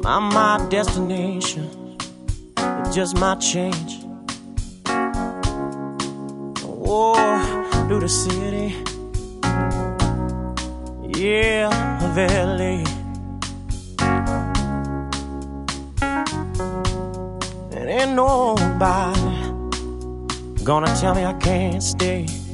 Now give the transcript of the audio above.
I'm my destination. It just might change. Oh, through the city, yeah, of LA. And ain't nobody gonna tell me I can't stay.